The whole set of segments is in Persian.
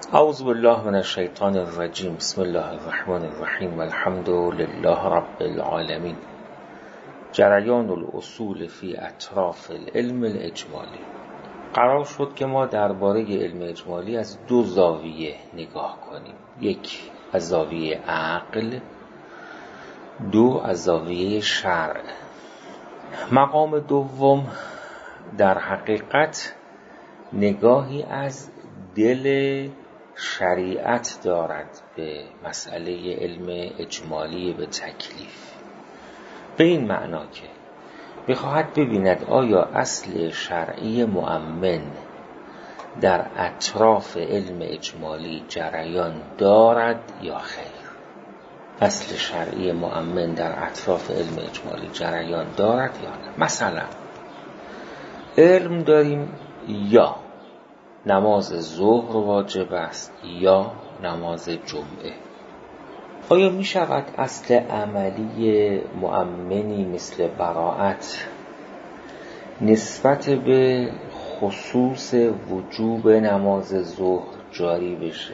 اعوذ بالله من الشیطان الرجیم. بسم الله الرحمن الرحیم. الحمد لله رب العالمین. جریان الاصول فی اطراف العلم الاجمالی. قرار شد که ما درباره علم اجمالی از دو زاویه نگاه کنیم. یک از زاویه عقل، دو از زاویه شرع. مقام دوم در حقیقت نگاهی از دل شریعت دارد به مسئله علم اجمالی به تکلیف، به این معنا که بخواهد ببیند آیا اصل شرعی مؤمن در اطراف علم اجمالی جریان دارد یا خیر. اصل شرعی مؤمن در اطراف علم اجمالی جریان دارد یا نه. مثلا علم داریم یا نماز ظهر واجب است یا نماز جمعه. آیا می شود اصل عملی مؤمنی مثل براءت نسبت به خصوص وجوب نماز ظهر جاری بشه؟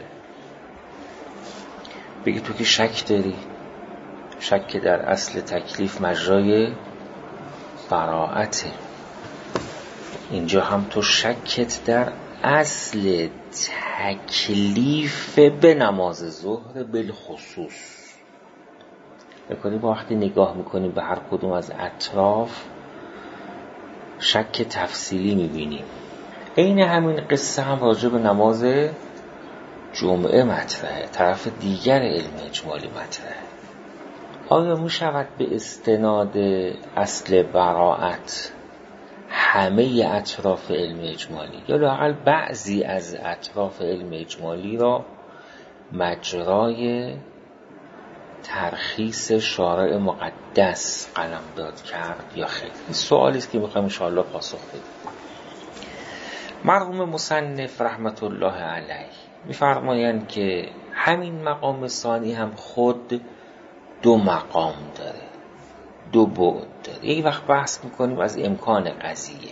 بگی تو که شک داری، شک در اصل تکلیف مجرای براءته. اینجا هم تو شکت در اصل تکلیف به نماز ظهر بالخصوص بکنیم. با وقتی نگاه میکنیم به هر کدوم از اطراف شک تفصیلی میبینیم. این همین قصه هم راجع به نماز جمعه مطرحه، طرف دیگر علم اجمالی مطرحه. آیا میشود به استناد اصل براءت همه اطراف علم اجمالی یا لااقل بعضی از اطراف علم اجمالی را مجرای ترخیص شارع مقدس قلمداد کرد یا خیر؟ این سوالی است که میخوایم انشاءالله پاسخ بدیم. مرحوم مصنف رحمت الله علیه میفرمایند که همین مقام ثانی هم خود دو مقام داره، دو بعد داره. یک وقت بحث میکنیم از امکان قضیه،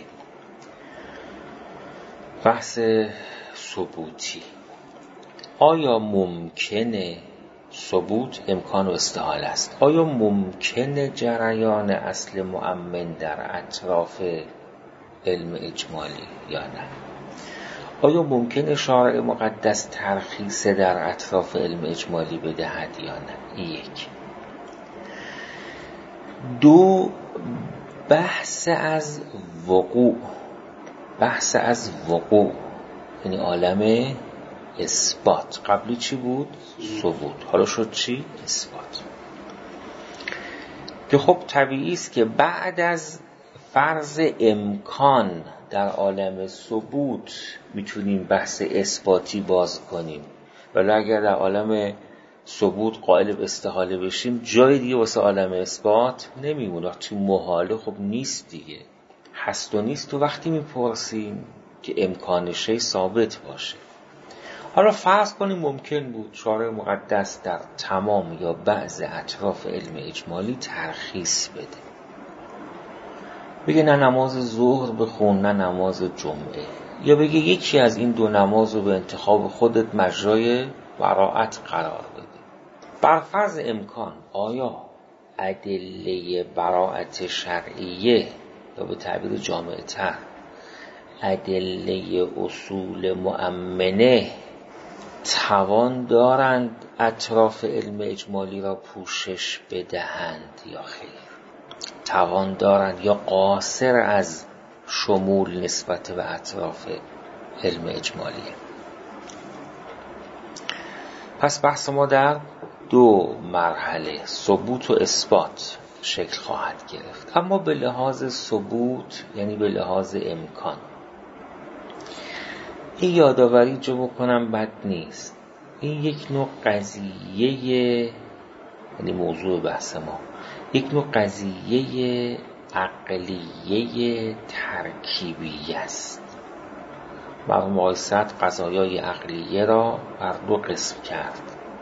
بحث ثبوتی. آیا ممکنه ثبوت امکان و استحاله است؟ آیا ممکنه جریان اصل مؤمن در اطراف علم اجمالی یا نه؟ آیا ممکنه شارع مقدس ترخیص در اطراف علم اجمالی بدهد یا نه؟ یک. دو، بحث از وقوع. بحث از وقوع یعنی عالم اثبات. قبلی چی بود؟ ثبوت. حالا شد چی؟ اثبات. که خب طبیعی است که بعد از فرض امکان در عالم ثبوت میتونیم بحث اثباتی باز کنیم، ولی اگر در عالم ثبوت قائل به استحاله بشیم جای دیگه واسه عالم اثبات نمیمونه. تو محاله خب نیست دیگه، هست و نیست. تو وقتی میپرسیم که امکان شی ثابت باشه. حالا فرض کنیم ممکن بود شارع مقدس در تمام یا بعض اطراف علم اجمالی ترخیص بده، بگه نه نماز ظهر بخون نه نماز جمعه، یا بگه یکی از این دو نماز رو به انتخاب خودت مجرای براءت قرار بده. بر فرض امکان آیا ادله براءت شرعیه یا به تعبیر جامع‌تر ادله اصول مؤمنه توان دارند اطراف علم اجمالی را پوشش بدهند یا خیر؟ توان دارند یا قاصر از شمول نسبت به اطراف علم اجمالی؟ پس بحث ما در دو مرحله ثبوت و اثبات شکل خواهد گرفت. اما به لحاظ ثبوت یعنی به لحاظ امکان، این یادآوری جو بکنم بد نیست، این یک نوع قضیه، یعنی موضوع بحث ما یک نوع قضیه عقلیه ترکیبی است. مرحوم آقای صدر قضایای عقلیه را بر دو قسم کرد: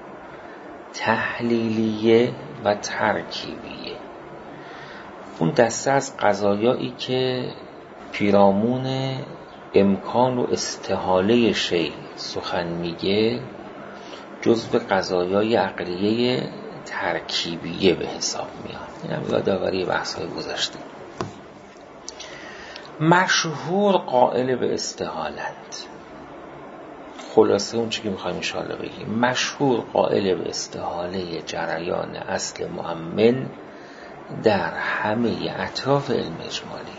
تحلیلیه و ترکیبیه. اون دسته از قضایایی که پیرامون امکان و استحاله شیء سخن میگه، جزو قضایای عقلیه ترکیبیه به حساب میاد. این هم یادآوری بحث‌های گذشته. مشهور قائل به استحالند. خلاصه اون چی که میخوایم انشاءالله بگیم، مشهور قائل به استحاله جریان اصل مؤمن در همه اطراف علم اجمالی.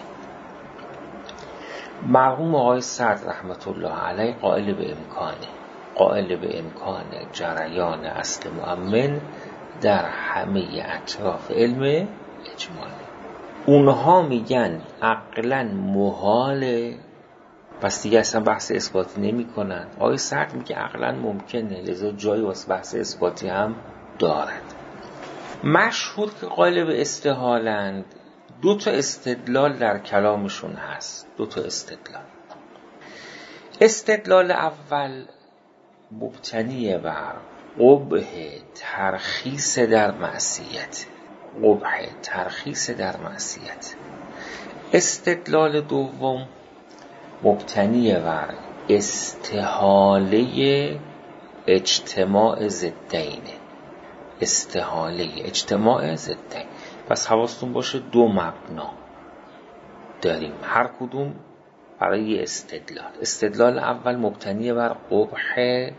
مرحوم آقای سعد رحمت الله علیه قائل به امکان جریان اصل مؤمن در همه اطراف علم اجمالی. اونها میگن عقلاً محاله، پس دیگه اصلا بحث اثباتی نمی کنن. آقای سعد میگه عقلاً ممکنه، لذا جایی واسه بحث اثباتی هم دارد. مشهور که قائل به استحالند، 2 استدلال در کلامشون هست. 2 استدلال اول مبتنی بر قبح ترخیص در معصیت. استدلال دوم مبتنی بر استحاله اجتماع ضدین. پس حواستون باشه 2 مبنا داریم، هر کدوم برای استدلال اول مبتنی بر قبح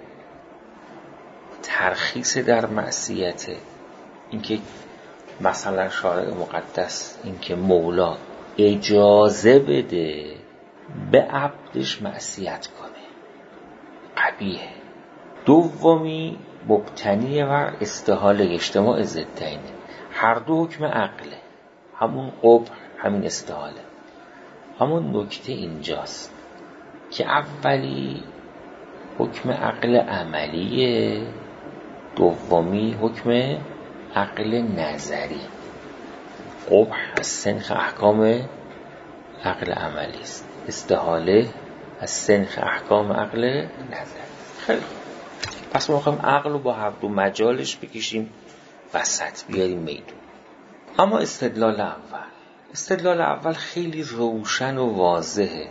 ترخیص در معصیت، اینکه مثلا شارع مقدس، اینکه مولا اجازه بده به عبدش معصیت کنه، قبیحه. دومی مبتنی بر استحاله اجتماع ضدین، هر 2 حکم عقله، همون قبح همین استحاله. همون نکته اینجاست که اولی حکم عقل عملیه، دومی حکم عقل نظری. قبح از سنخ احکام عقل عملی است، استحاله از سنخ احکام عقل نظری. خیلی خوب، پس ما می‌خوایم عقل رو با هر 2 مجالش بکشیم وسط، بیاریم میدون. اما استدلال اول خیلی روشن و واضحه.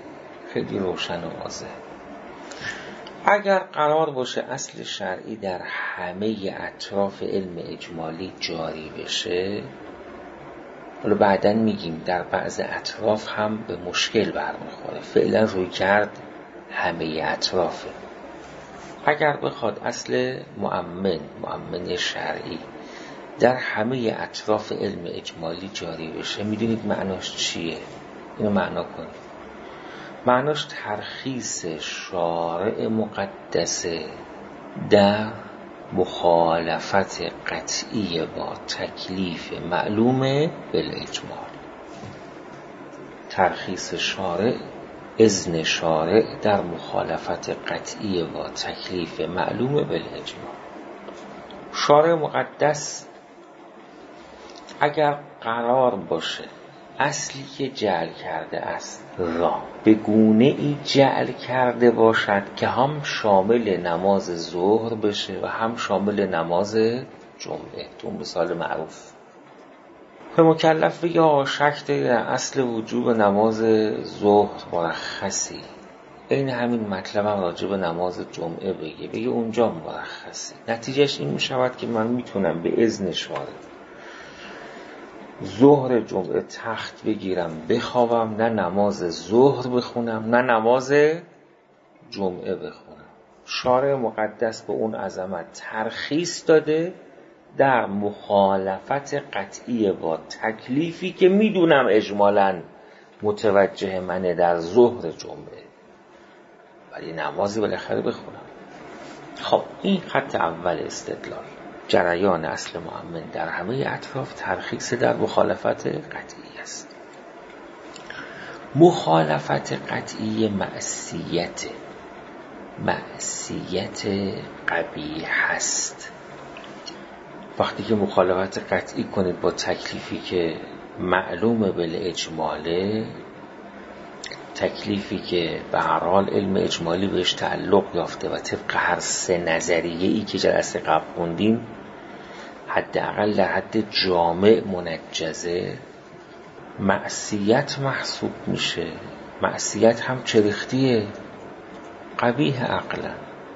اگر قرار باشه اصل شرعی در همه اطراف علم اجمالی جاری بشه، حالا بعداً میگیم در بعض اطراف هم به مشکل برمیخوره، فعلا روی کرد همه اطرافه. اگر بخواد اصل مؤمن شرعی در همه اطراف علم اجمالی جاری بشه، میدونید معناش چیه؟ اینو معنا کنید. معناش ترخیص شارع مقدسه در مخالفت قطعی با تکلیف معلوم بالاجمال. ترخیص شارع، اذن شارع در مخالفت قطعی با تکلیف معلوم بالاجمال. شارع مقدس اگر قرار باشه اصلی که جعل کرده است را به گونه ای جعل کرده باشد که هم شامل نماز ظهر بشه و هم شامل نماز جمعه، تو مثال معروف که مکلف بگه شک در اصل وجوب نماز ظهر مرخصی، این همین مطلب هم راجع به نماز جمعه بگه اونجا مرخصی. نتیجهش این میشود که من میتونم به اذن شارع ظهر جمعه تخت بگیرم بخوابم، نه نماز ظهر بخونم نه نماز جمعه بخونم. شارع مقدس به اون عظمت ترخیص داده در مخالفت قطعی با تکلیفی که میدونم اجمالاً متوجه منه در ظهر جمعه، ولی نمازی بالاخره بخونم. خب این خط اول استدلال، جریان اصل مؤمن در همه اطراف ترخیص در مخالفت قطعی است. مخالفت قطعی معصیت قبیح است. وقتی که مخالفت قطعی کنید با تکلیفی که معلومه بالاجماله، تکلیفی که به هر حال علم اجمالی بهش تعلق یافته و طبق هر 3 نظریه‌ای که جلسه قبل خوندیم حداقل در حد جامع منجزه معصیت محسوب میشه معصیت هم چریختیه، قبیح عقلا.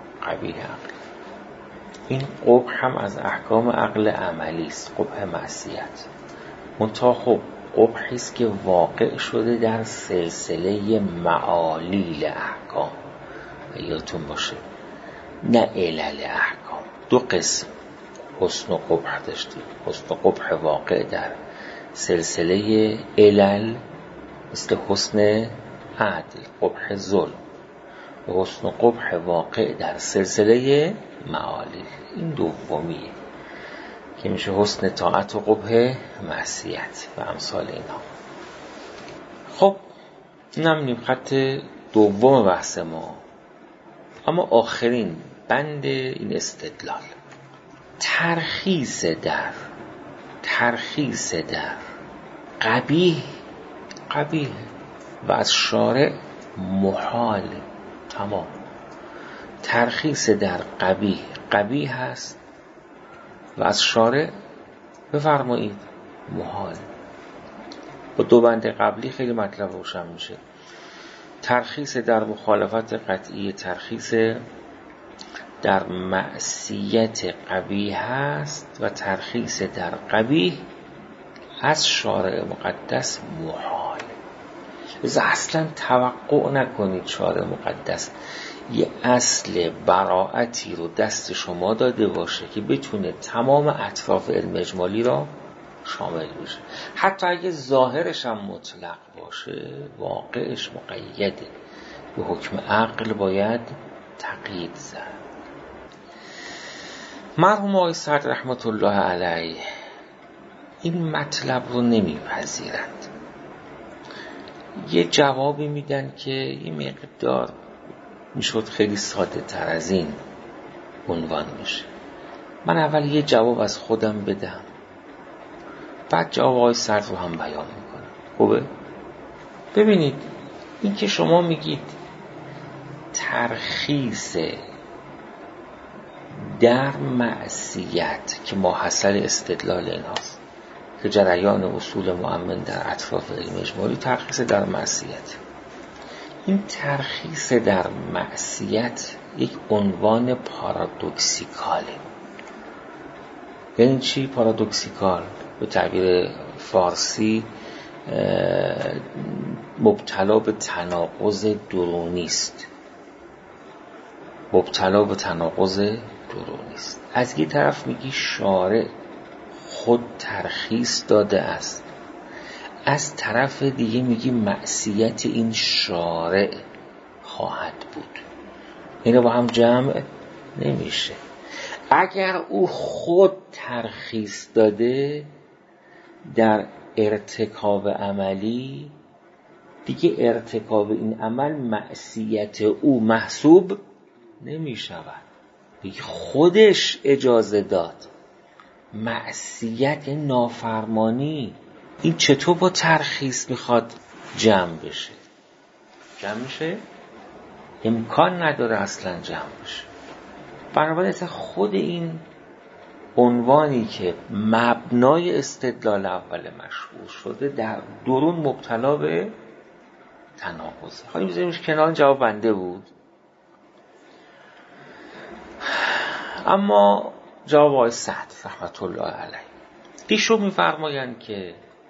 این قبح هم از احکام عقل عملی است، قبح معصیت. منتها خب قبحی است که واقع شده در سلسله معالیل احکام، یادتون باشه، نه علل احکام. دو قسم حسن و قبح داشتیم. حسن و قبح واقع در سلسله علل مثل حسن عدل، قبح ظلم، و حسن و قبح واقع در سلسله معالیل، این دومیه که میشه حسن طاعت و قبح معصیت و امثال اینا. خب اینم نیم خط دوم بحث ما. اما آخرین بند این استدلال، ترخیص در قبیح و از شارع محال. تمام. ترخیص در قبیح هست و از شارع بفرمایید محال. با دو بند قبلی خیلی مطلب روشن میشه. ترخیص در مخالفت قطعی، ترخیص در معصیت قبیح هست و ترخیص در قبیح از شارع مقدس محال. لذا اصلا توقع نکنید شارع مقدس یه اصل براعتی رو دست شما داده باشه که بتونه تمام اطراف علم اجمالی را شامل بشه. حتی اگه ظاهرش هم مطلق باشه، واقعش مقیده. به حکم عقل باید تقیید زد. مرحوم آقای صدر رحمت الله علیه این مطلب رو نمیپذیرند. یه جوابی میدن که یه مقدار میشد خیلی ساده تر از این عنوان بشه. من اول یه جواب از خودم بدم، بعد جواب آقای صدر رو هم بیان میکنم. خوبه؟ ببینید، این که شما میگید ترخیص در معصیت که ماحصل استدلال ایناست که جریان اصول مؤمن در اطراف علم اجمالی، ترخیص در معصیت. این ترخیص در معصیت یک عنوان پارادوکسیکاله. یعنی چی پارادوکسیکال؟ به تعبیر فارسی مبتلا به تناقض درونی است. از یه طرف میگی شارع خود ترخیص داده است، از طرف دیگه میگی معصیت این شارع خواهد بود. اینا با هم جمع نمیشه. اگر او خود ترخیص داده در ارتکاب عملی، دیگه ارتکاب این عمل معصیت او محسوب نمی شود. دیگه خودش اجازه داد. معصیت نافرمانی، این چطور با ترخیص میخواد جمع بشه؟ جمع میشه؟ امکان نداره اصلا جمع بشه. بنابراین خود این عنوانی که مبنای استدلال اول مشهور شده در درون مبتلا به تناقض. خواهیم بذاریمش کنار، جواب بنده بود. اما جواب آقای صدر رحمت الله علیه، ایشون میفرمایند که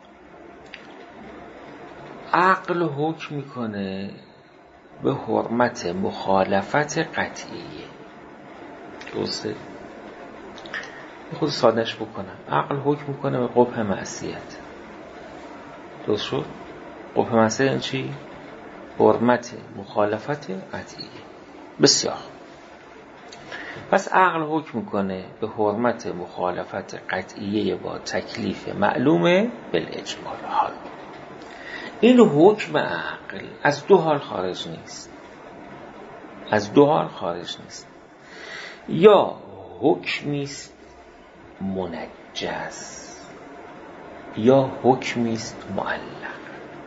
عقل حکم میکنه به حرمت مخالفت قطعیه. درسته؟ خود سادهش بکنم، عقل حکم میکنه به قبح معصیت. درست شد؟ قبح معصیت این چی؟ حرمت مخالفت قطعیه. بسیار. پس عقل حکم میکنه به حرمت مخالفت قطعیه با تکلیف معلومه بالاجمال. حال این حکم عقل از دو حال خارج نیست. یا حکمیست منجز، یا حکمیست معلق.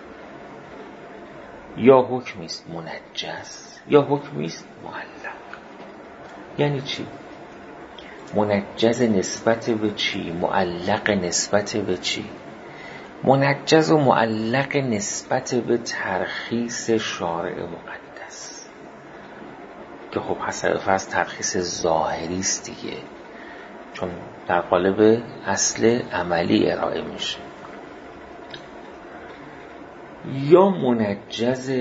یا حکمیست منجز یا حکمیست معلق. یعنی چی؟ منجز نسبت به چی؟ معلق نسبت به چی؟ منجز و معلق نسبت به ترخیص شارع مقدس که خب حسب فرض ترخیص ظاهری است دیگه، چون در قالب اصل عملی ارائه میشه. یا منجز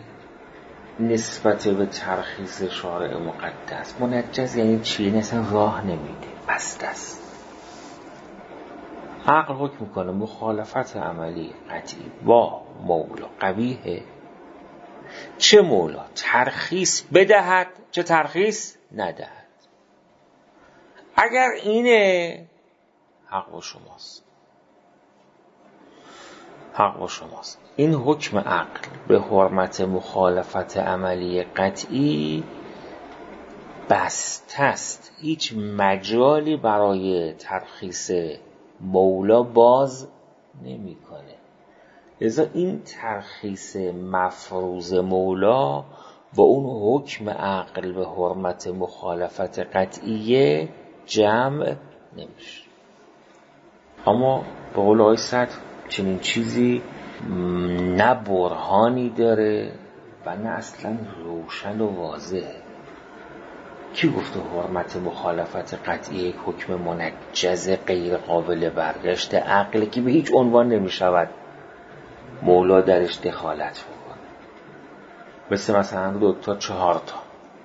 نسبت به ترخیص شارع مقدس. منجز یعنی چیه؟ اصلا راه نمیده، بسته است. عقل حکم میکنه مخالفت عملی قطعی با مولا قبیحه، چه مولا ترخیص بدهد چه ترخیص ندهد. اگر اینه حق با شماست، حق با شماست. این حکم عقل به حرمت مخالفت عملی قطعی بسته است، هیچ مجالی برای ترخیص مولا باز نمی کنه. لذا این ترخیص مفروض مولا با اون حکم عقل به حرمت مخالفت قطعیه جمع نمیشه. اما به قول آقای صدر چنین چیزی نه برهانی داره و نه اصلا روشن و واضحه. کی گفته حرمت مخالفت قطعی یک حکم منجز غیر قابل برگشت عقل که به هیچ عنوان نمی مولا درش دخالت بکنه؟ مثلا 2 تا 4 تا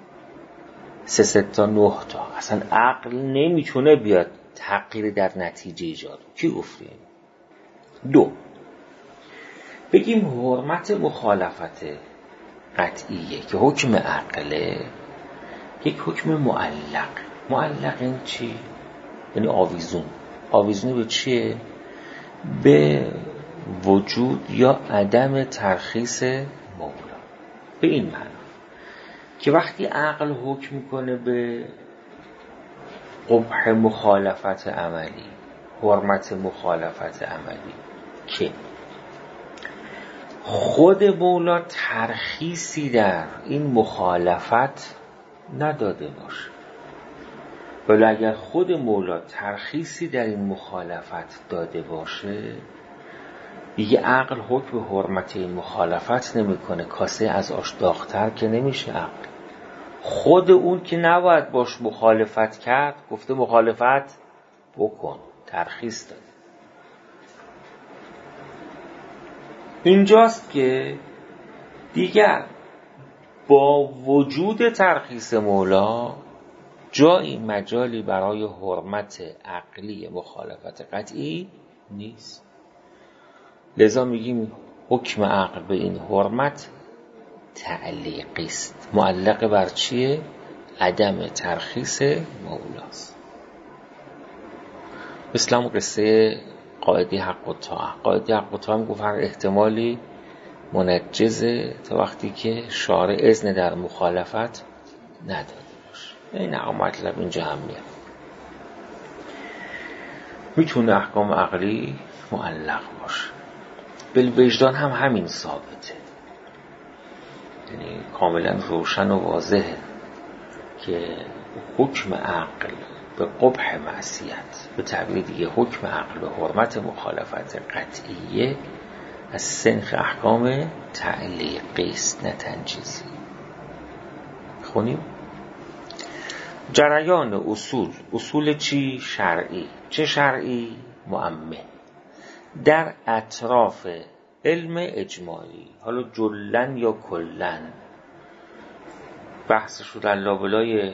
3 تا 9 تا اصلا عقل نمیتونه بیاد تغییر در نتیجه ایجاد. کی گفته؟ 2 بگیم حرمت مخالفت قطعیه که حکم عقله، یک حکم معلق. معلق این چی؟ یعنی آویزون. آویزون به چیه؟ به وجود یا عدم ترخیص مولا. به این معنی که وقتی عقل حکم میکنه به قبح مخالفت عملی، حرمت مخالفت عملی، که خود مولا ترخیصی در این مخالفت نداده باشه، ولی اگر خود مولا ترخیصی در این مخالفت داده باشه، دیگه عقل حکم به حرمت این مخالفت نمیکنه. کاسه از آش داغ‌تر که نمیشه. عقل خود اون که نباید باش مخالفت کرد گفته مخالفت بکن، ترخیص داده. اینجاست که دیگر با وجود ترخیص مولا جایی مجالی برای حرمت عقلی مخالفت قطعی نیست. لذا میگیم حکم عقل به این حرمت تعلیقی است. معلق بر چیه؟ عدم ترخیص مولاست. مثل هم قصه قاعده حق و طاعه. قاعده حق و طاعه هم گفت هر احتمالی منجزه تا وقتی که شارع اذن در مخالفت نداده باشه. این مطلب اینجا هم میاد. میتونه احکام عقلی معلق باشه. بالوجدان هم همین ثابته، یعنی کاملا روشن و واضحه که حکم عقل به قبح معصیت، به تعبیر دیگه حکم عقل به حرمت مخالفت قطعیه، از صنف احکام تعلیقی است نه تنجیزی. خونیم جریان اصول چی؟ شرعی. چه شرعی؟ مؤمن در اطراف علم اجمالی، حالا جلن یا کلن، بحثشو در لابلای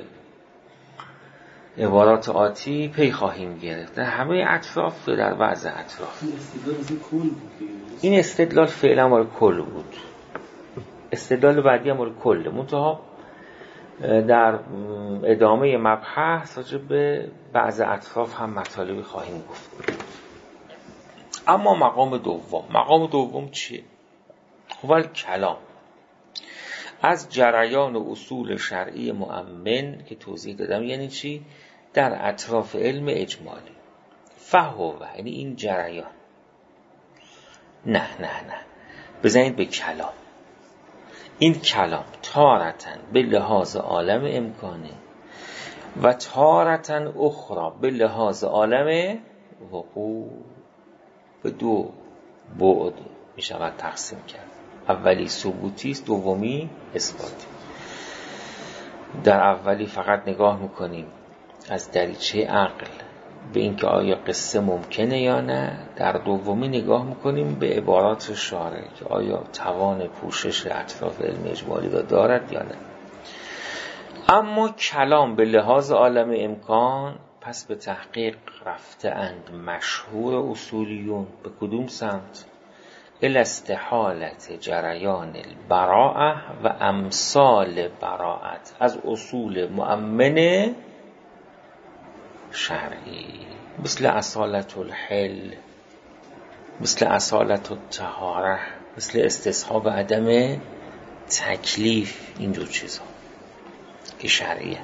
عبارات آتی پی خواهیم گرفت. در همه اطراف، در بعض اطراف. این استدلال فعلا مال کل بود، استدلال بعدی هم مال کل. منتها در ادامه مبحث راجع به بعض اطراف هم مطالبی خواهیم گفت. اما مقام دوم چیه؟ اول کلام از جریان و اصول شرعی مؤمن که توضیح دادم. یعنی چی؟ در اطراف علم اجمالی. فهو، یعنی این جریان. نه بزنید به کلام. این کلام تارتن به لحاظ عالم امکانه و تارتن اخرى به لحاظ عالم وقوع. به 2 بعد می شود تقسیم کرد. اولی ثبوتی است، دومی اثباتی. در اولی فقط نگاه میکنیم از دریچه عقل به اینکه آیا قصه ممکنه یا نه. در دومی نگاه میکنیم به عبارات شارع که آیا توان پوشش اطراف علم اجمالی را دارد یا نه. اما کلام به لحاظ عالم امکان پس به تحقیق رفته اند مشهور اصولیون به کدوم سمت؟ الی استحالت جریان البراءه و امثال براءت از اصول مؤمن شرعی، مثل اصالت الحل، مثل اصالت الطهاره، مثل استصحاب عدم تکلیف، اینجور چیزها که شرعیه.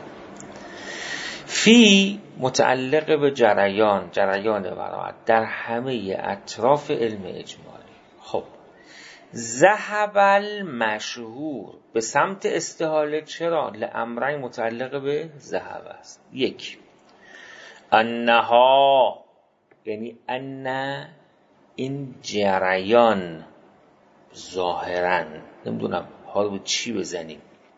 فی متعلق به جریان براءت در همه اطراف علم اجمالی. خب ذهب المشهور به سمت استحاله. چرا؟ لامرین متعلق به ذهب است. یک، انها، یعنی ان این جریان ظاهرا، نمیدونم حال به چی بزنیم،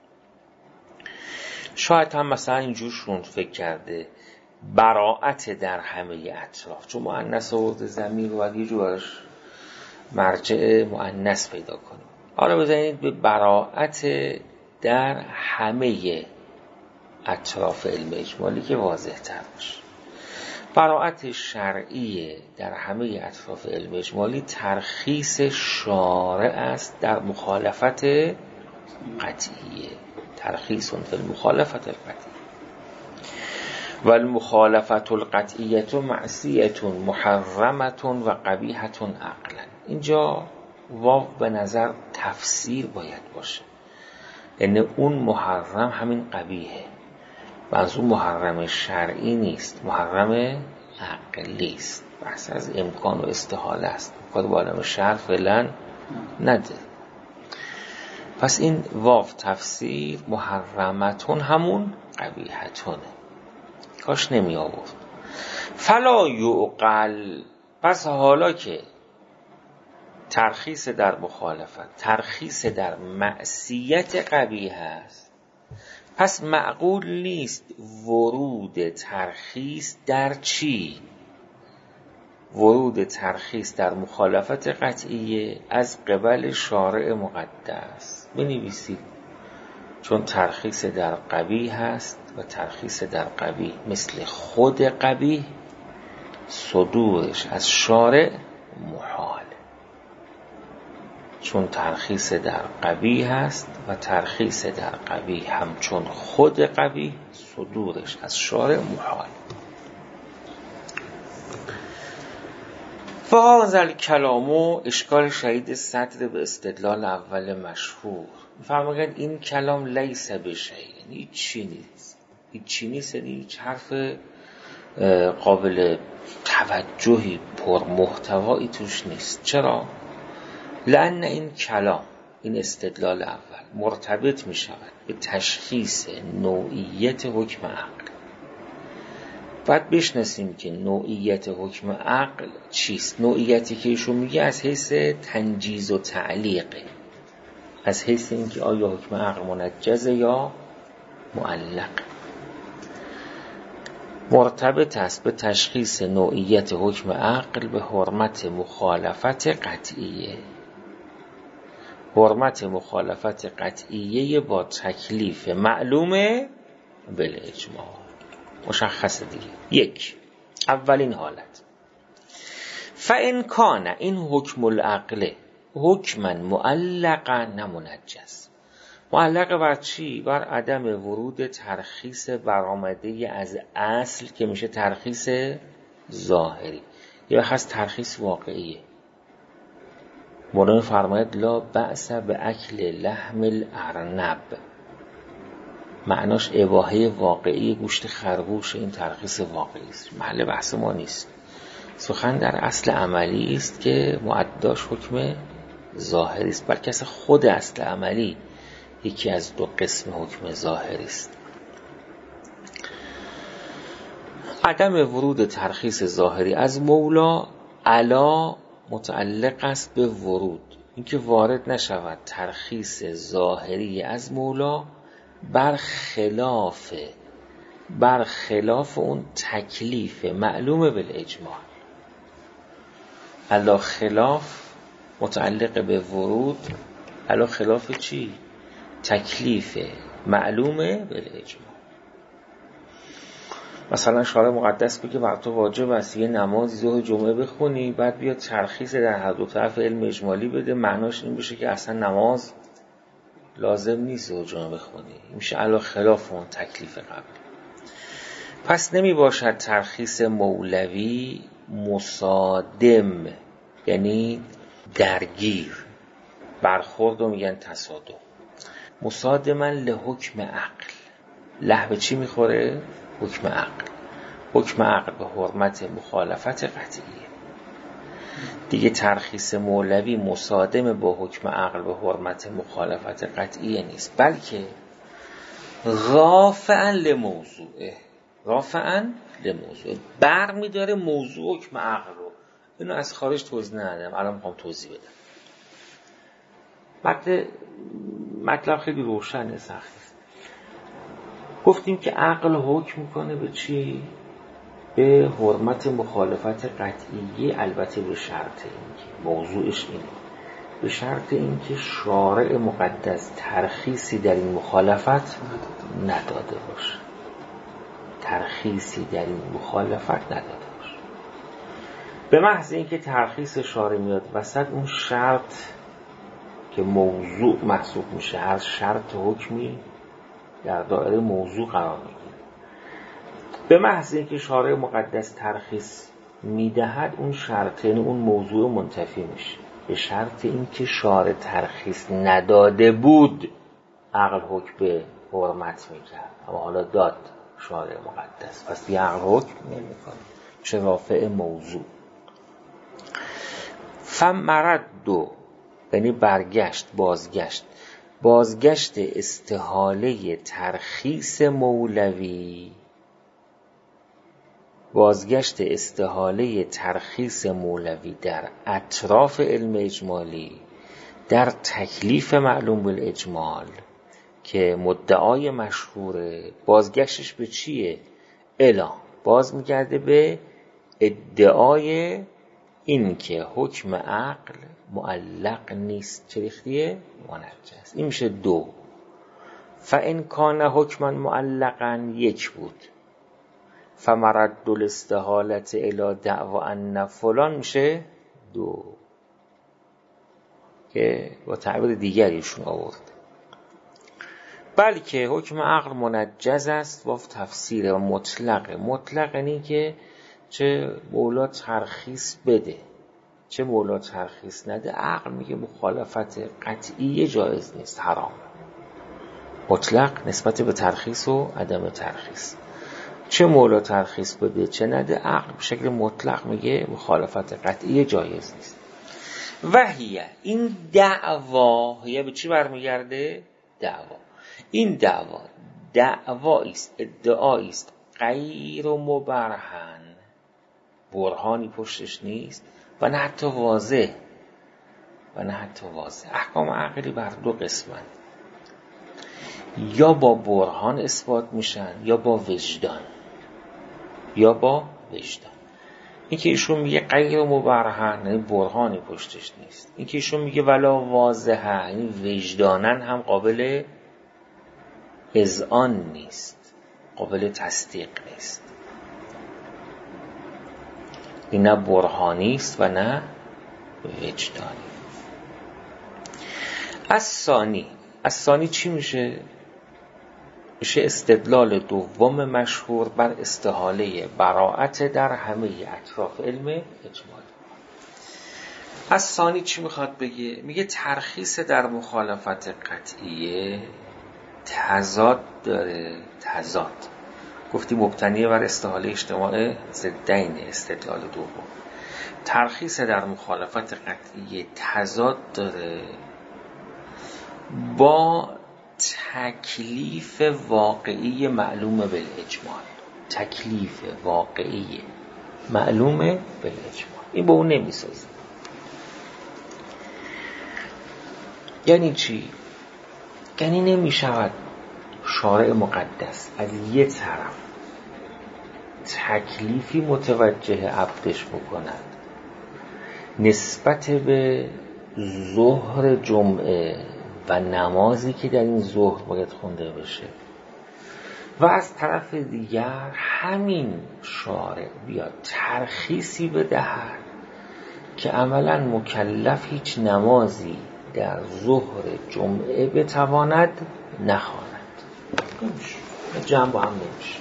شاید هم مثلا اینجور شروع فکر کرده براءت در همه اطراف، چون مؤنث آورده ضمیر رو باید یه جورش مرجع مؤنث پیدا کنیم. حالا بزنید به براءت در همه اطراف علم اجمالی که واضح تر باشه. براءت شرعی در همه اطراف علم اجمالی ترخیص شارع است در مخالفت قطعیه. ترخیص فی المخالفت القطعیه و المخالفت القطعیه معصیه محرمه و قبیحه عقلا. اینجا واو به نظر تفسیر باید باشه، یعنی اون محرم همین قبیحه، منظور محرم شرعی نیست، محرم عقلی است. بحث از امکان و استحاله است، کار با عالم شرع فعلا نده. پس این واو تفسیر محرمتون همون قبیحتونه، کاش نمی آورد. فلا یعقل، پس حالا که ترخیص در مخالفت، ترخیص در معصیت قبیح است، پس معقول نیست ورود ترخیص در چی؟ ورود ترخیص در مخالفت قطعیه از قبل شارع مقدس. بنویسید، چون ترخیص در قبیح هست و ترخیص در قبیح مثل خود قبیح صدورش از شارع محال، چون ترخیص در قبیح هست و ترخیص در قبیح همچون خود قبیح صدورش از شارع محال. فهذا الکلام اشکال شدید صدر به استدلال اول مشهور. می‌فرمایند این کلام لیس بشیء، یعنی هیچی نیست، یعنی هیچ حرف قابل توجهی پر محتوایی توش نیست. چرا؟ لأن این کلام، این استدلال اول مرتبط می شود به تشخیص نوعیت حکم عقل. باید بشناسیم که نوعیت حکم عقل چیست. نوعیتی که ایشون میگه از حیث تنجیز و تعلیقه، از حیث اینکه آیا حکم عقل منجزه یا معلق. مرتبط است به تشخیص نوعیت حکم عقل به حرمت مخالفت قطعیه. حرمت مخالفت قطعیه با تکلیف معلومه بالاجماع. مشخصه دیگه. یک، اولین حالت، فإن کان این حکم العقل حکما معلقا نمنجز. معلق بر چی؟ بر عدم ورود ترخیص برآمده از اصل که میشه ترخیص ظاهری. یه بخص ترخیص واقعیه. مولانا فرماید لا بأس به اکل لحم الارنب، معناش اباحه واقعی گوشت خرگوش. این ترخیص واقعی است، محل بحث ما نیست. سخن در اصل عملی است که معداش حکم ظاهری است، بلکه خود اصل عملی یکی از دو قسم حکم ظاهری است. عدم ورود ترخیص ظاهری از مولا علا متعلق است به ورود، اینکه وارد نشود ترخیص ظاهری از مولا برخلاف اون تکلیف معلومه بالاجمال. علا خلاف متعلق به ورود، علا خلاف چی؟ تکلیف معلومه بالاجمال. مثلا شارع مقدس بگه بر تو واجب است یه نماز ظهر جمعه بخونی، بعد بیاد ترخیص در هر دو طرف علم اجمالی بده، معناش این بشه که اصلا نماز لازم نیست ظهر جمعه بخونی. این میشه علا خلاف اون تکلیف قبل. پس نمی باشد ترخیص مولوی مصادم، یعنی درگیر، برخورد رو میگن تصادم. مصادما لحکم عقل، له به چی میخوره؟ حکم عقل. حکم عقل به حرمت مخالفت قطعیه. دیگه ترخیص مولوی مصادم با حکم عقل به حرمت مخالفت قطعیه نیست، بلکه رافعا لموضوعه بر میداره موضوع حکم عقل رو. اینو از خارج توضیح ندادم، الان میخوام توضیح بدم. مطلب خیلی روشنه، سخت. گفتیم که عقل حکم میکنه به چی؟ به حرمت مخالفت قطعیه، البته به شرط اینکه موضوعش اینه، به شرط اینکه شارع مقدس ترخیصی در این مخالفت نداده باشه. به محض اینکه ترخیص شارع میاد وسط، اون شرط که موضوع محسوب میشه، هر شرط حکمی در دایره موضوع قرار میگیره. به محض اینکه شارع مقدس ترخیص میدهد، اون شرط، یعنی اون موضوع منتفی میشه. به شرط اینکه شارع ترخیص نداده بود، عقل حکم به حرمت میکرد، اما حالا داد شارع مقدس، پس دیگه عقل حکم نمیکنه، چه رافع موضوع. فمردو، یعنی بازگشت استحاله ترخیص مولوی، در اطراف علم اجمالی، در تکلیف معلوم بالاجمال که مدعای مشهوره، بازگشتش به چیه؟ باز میگرده به ادعای این که حکم عقل معلق نیست، چه ریختیه؟ منجز. این میشه 2. فان کان حکما معلقا 1 بود، فمرد الاستحالة الی دعوا ان فلان میشه 2 که با تعبیر دیگریشون آورد. بلکه حکم عقل منجز است با تفسیر و مطلق یعنی که چه مولا ترخیص بده چه مولا ترخیص نده، عقل میگه مخالفت قطعی جایز نیست، حرام. مطلق نسبت به ترخیص و عدم ترخیص، چه مولا ترخیص بده چه نده، عقل به شکل مطلق میگه مخالفت قطعی جایز نیست. وحیه، این دعوا به چی برمیگرده؟ این دعوایی است، ادعایی است، غیر مبرهن، برهانی پشتش نیست، و نه حتی واضح. احکام عقلی بر 2 قسمن، یا با برهان اثبات میشن یا با وجدان. این که ایشون میگه غیر مبرهن، یعنی برهانی پشتش نیست. این که ایشون میگه ولا واضحه، یعنی وجدانن هم قابل اذعان نیست، قابل تصدیق نیست. این نه برهانی است و نه وجدانی. از ثانی چی میشه؟ میشه استدلال دوم مشهور بر استحاله براءت در همه اطراف علم اجمالی. از ثانی چی میخواد بگه؟ میگه ترخیص در مخالفت قطعیه تضاد داره. گفتی مبتنی بر استحاله اجتماع ضدین استدلال دوم. ترخیص در مخالفت قطعیه تضاد داره با تکلیف واقعی معلوم بالاجمال. این با اون نمیسازه. یعنی چی؟ یعنی نمی شود شارع مقدس از یه طرف تکلیفی متوجه عبدش بکند نسبت به ظهر جمعه و نمازی که در این ظهر باید خونده بشه و از طرف دیگر همین شارع بیاد ترخیصی بدهد که عملاً مکلف هیچ نمازی در ظهر جمعه بتواند نخواند. نمیشه، جمع با هم نمیشه.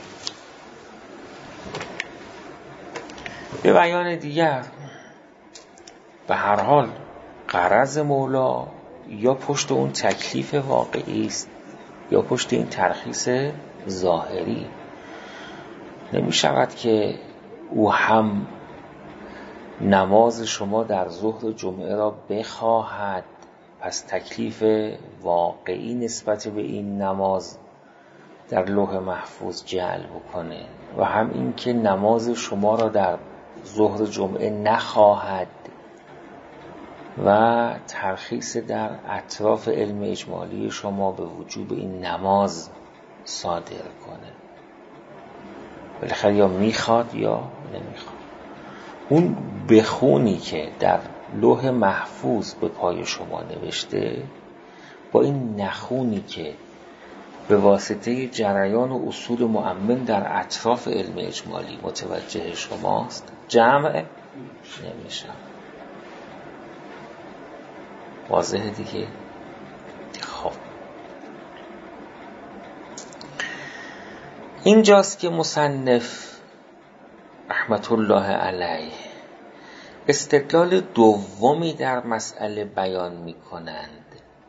به بیان دیگر به هر حال غرض مولا یا پشت اون تکلیف واقعی است یا پشت این ترخیص ظاهری. نمی شود که او هم نماز شما در ظهر جمعه را بخواهد، پس تکلیف واقعی نسبت به این نماز در لوح محفوظ جعل بکنه و هم این که نماز شما را در ظهر جمعه نخواهد و ترخیص در اطراف علم اجمالی شما به وجوب این نماز صادر کنه. بالاخره یا میخواد یا نمیخواد. اون بخونی که در لوح محفوظ به پای شما نوشته با این نخونی که به واسطه جریان و اصول مؤمن در اطراف علم اجمالی متوجه شماست جمع نمیشه. واضحه دیگه؟ خب اینجاست که مصنف رحمت الله علیه استدلال دومی در مسئله بیان می کنند،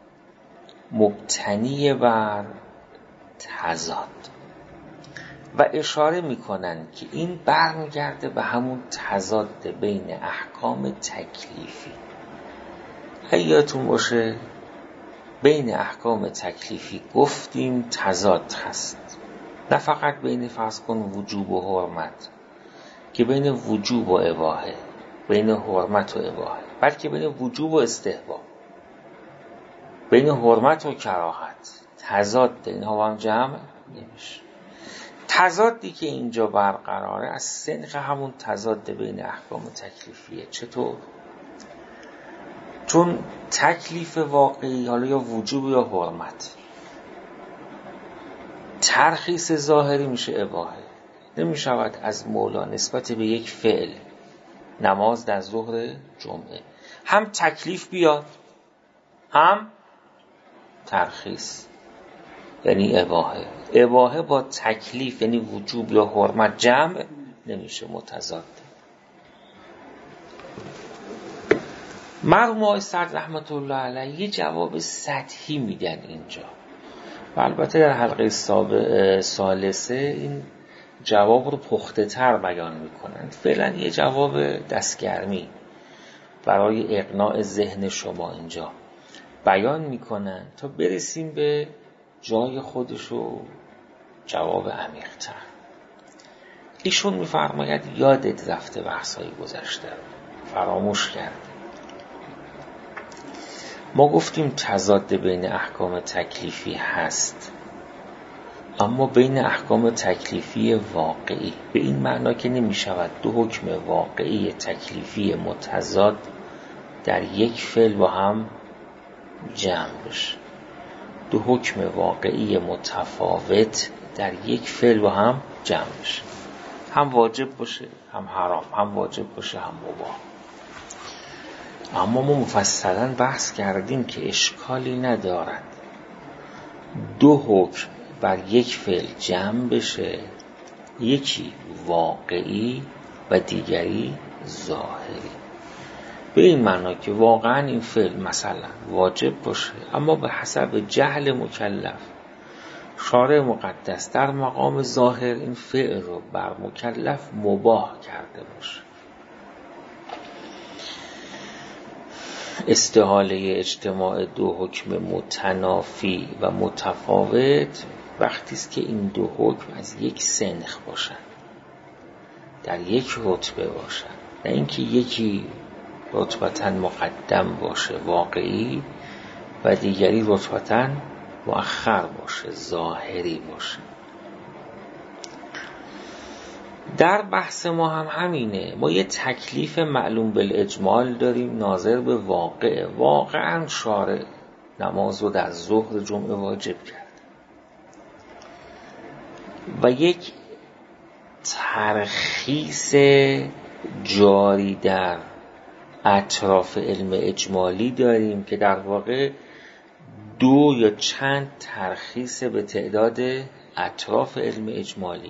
مبتنی بر تضاد، و اشاره می کنند که این برمیگرده به همون تضاد بین احکام تکلیفی. یادتون باشه بین احکام تکلیفی گفتیم تضاد هست، نه فقط بین فرض کن وجوب و حرمت که بین وجوب و اباحه، بین حرمت و اباحه، بلکه بین وجوب و استحباب، بین حرمت و کراهت. تضاد اینها با هم جمع نمیشه. تضادی که اینجا برقراره از سنخ همون تضاد بین احکام تکلیفیه. چطور؟ چون تکلیف واقعی حالا یا وجوب یا حرمت ترخیص ظاهری میشه اباحه. نمی شود از مولا نسبت به یک فعل نماز در ظهر جمعه هم تکلیف بیاد هم ترخیص، یعنی اباحه. اباحه با تکلیف یعنی وجوب یا حرمت جمع نمیشه، متضاد. مرحوم آقای سعد رحمت الله علیه یه جواب سطحی میدن اینجا و البته در حلقه ثالثه این جواب رو پخته تر بیان میکنند. فعلا یه جواب دستگرمی برای اقناع ذهن شما اینجا بیان میکنن تا برسیم به جای خودش و جواب عمیق‌تر. ایشون میفرماید یادت رفته بحث‌های گذشته، فراموش کرد. ما گفتیم تضاد بین احکام تکلیفی هست، اما بین احکام تکلیفی واقعی، به این معنا که نمی شود دو حکم واقعی تکلیفی متضاد در یک فعل با هم جمع بشه. دو حکم واقعی متفاوت در یک فعل با هم جمع بشه، هم واجب باشه هم حرام، هم واجب باشه هم مباح. اما ما مفصلا بحث کردیم که اشکالی ندارد دو حکم بر یک فعل جمع بشه، یکی واقعی و دیگری ظاهری. به این معنا که واقعا این فعل مثلا واجب باشه اما به حسب جهل مکلف شارع مقدس در مقام ظاهر این فعل رو بر مکلف مباح کرده باشه. استحاله اجتماع دو حکم متنافی و متفاوت وقتی است که این دو حکم از یک سنخ باشن، در یک رتبه باشن، نه اینکه یکی رتبتاً مقدم باشه واقعی و دیگری رتبتاً مؤخر باشه، ظاهری باشه. در بحث ما هم همینه. ما یه تکلیف معلوم بالاجمال داریم ناظر به واقع. واقعاً شارع نماز رو در ظهر جمعه واجب کرد و یک ترخیص جاری در اطراف علم اجمالی داریم که در واقع 2 یا چند ترخیص به تعداد اطراف علم اجمالی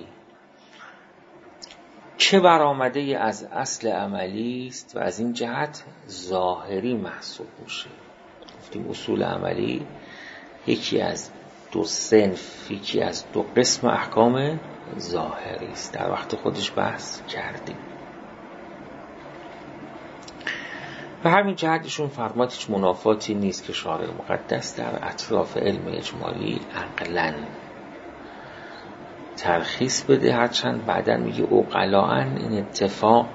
که برآمده از اصل عملی است و از این جهت ظاهری محسوب میشه. گفتیم اصول عملی یکی از 2 صنف، یکی از 2 قسم احکام ظاهری است. در وقت خودش بحث کردیم. و همین جهتشون فرماد هیچ منافاتی نیست که شارع مقدس در اطراف علم اجمالی عقلاً ترخیص بده، هرچند بعداً میگه عقلاً این اتفاق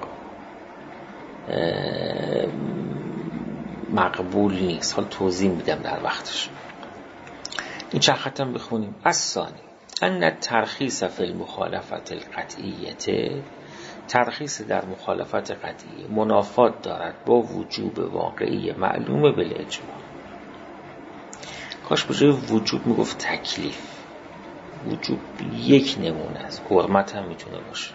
مقبول نیست. حال توضیح میدم در وقتش. این چند خطم بخونیم. الثانی ان الترخیص فی المخالفت القطعیه، ترخیص در مخالفت قطعی منافات دارد با وجوب واقعی معلوم بالاجماع. کاش بجای وجوب میگفت تکلیف. وجوب یک نمونه است، حرمت هم میتونه باشه.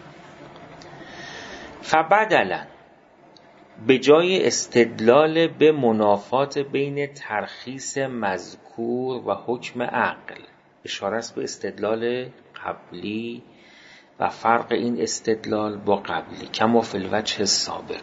فبدلا به جای استدلال به منافات بین ترخیص مذکور و حکم عقل، اشاره است به استدلال قبلی و فرق این استدلال با قبلی کما فی الوجه السابق.